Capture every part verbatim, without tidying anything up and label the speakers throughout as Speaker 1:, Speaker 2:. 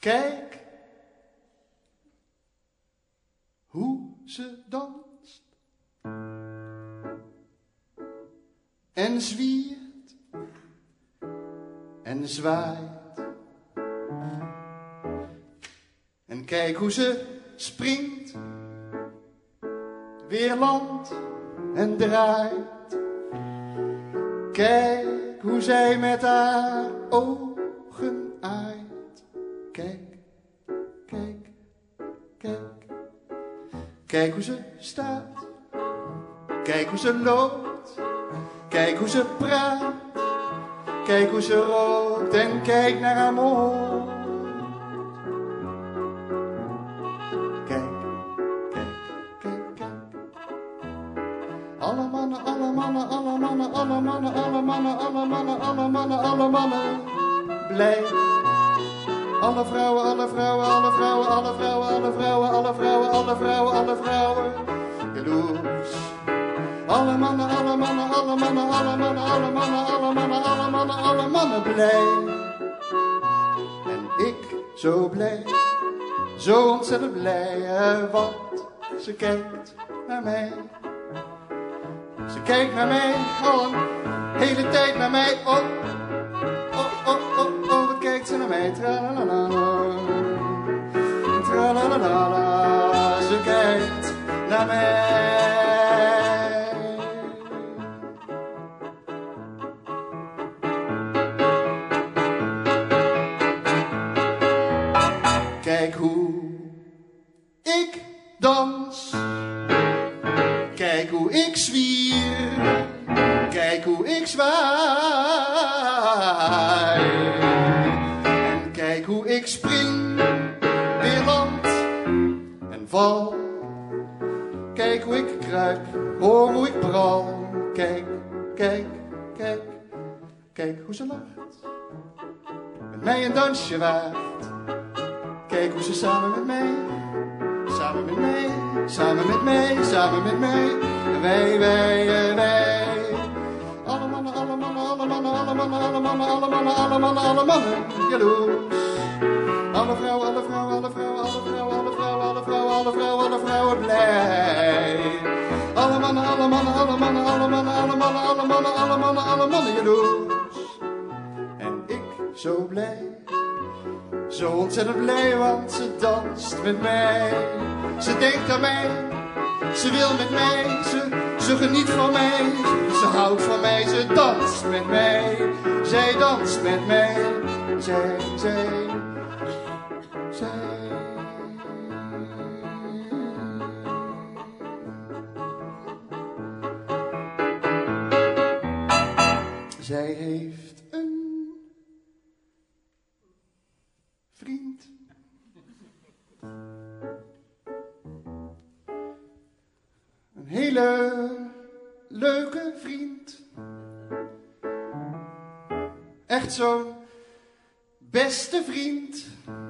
Speaker 1: Kijk hoe ze danst en zwiert en zwaait. En kijk hoe ze springt, weer landt en draait. Kijk hoe zij met haar ogen aait. Kijk, kijk, kijk. Kijk hoe ze staat. Kijk hoe ze loopt. Kijk hoe ze praat. Kijk hoe ze rookt en kijk naar haar mond. Kijk, kijk, kijk, kijk. Alle mannen, alle mannen, alle mannen, alle mannen, alle mannen, alle mannen, alle mannen, alle mannen. Blij. Alle vrouwen, alle vrouwen, alle vrouwen, alle vrouwen, alle vrouwen, alle vrouwen, alle vrouwen, alle vrouwen. Jaloers. Alle mannen, alle mannen, alle mannen, alle mannen, alle mannen, alle mannen, alle mannen, alle mannen blij. En ik zo blij, zo ontzettend blij, want ze kijkt naar mij. Ze kijkt naar mij, al een hele tijd naar mij. Oh, oh, oh, oh, oh, wat kijkt ze naar mij. Tralalala, tralalala, ze kijkt naar mij. Kijk hoe ik dans. Kijk hoe ik zwier. Kijk hoe ik zwaai. En kijk hoe ik spring, weer land en val. Kijk hoe ik kruip, hoor hoe ik bral. Kijk, kijk, kijk. Kijk hoe ze lacht, met mij een dansje waagt. Kijk hoe ze samen met mij, samen met mij, samen met mij, samen met mij. Wij, wij, wij. Alle mannen, alle mannen, alle mannen, alle mannen, alle mannen, alle mannen, alle mannen, alle mannen. Jaloers. Alle vrouwen, alle vrouwen, alle vrouwen, alle vrouwen, alle vrouwen, alle vrouwen, alle vrouwen, alle vrouwen blij. Alle mannen, alle mannen, alle mannen, alle mannen, alle mannen, alle mannen, alle mannen, alle mannen jaloers. En ik zo blij. Zo ontzettend blij, want ze danst met mij. Ze denkt aan mij, ze wil met mij, ze, ze geniet van mij. Ze houdt van mij, ze danst met mij. Zij danst met mij, zij, zij, zij. Zij heeft een vriend. Een hele leuke vriend. Echt zo'n beste vriend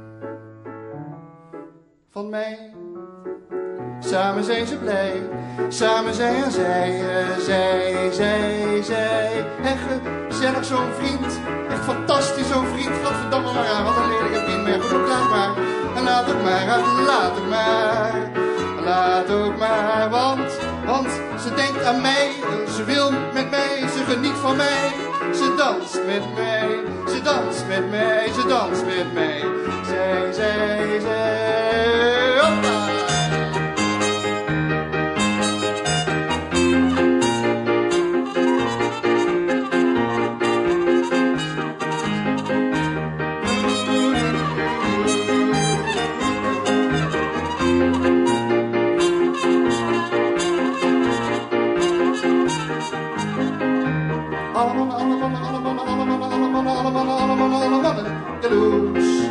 Speaker 1: van mij. Samen zijn ze blij, samen zij en zij, uh, zij, zij, zij. Echt gezellig zo'n vriend, echt fantastisch zo'n vriend. Godverdamme maar aan, wat een lelijke vriend. Maar goed, ook laat maar, en laat ook maar, laat ook maar. Laat ook maar, want, want ze denkt aan mij. Ze wil met mij, ze geniet van mij. Ze danst met mij, ze danst met mij, ze danst met mij. Zij, zij, zij, hoppa. Alle mannen, alle mannen, alle mannen, alle mannen, alle mannen, alle mannen, alle mannen, alle mannen, jaloers.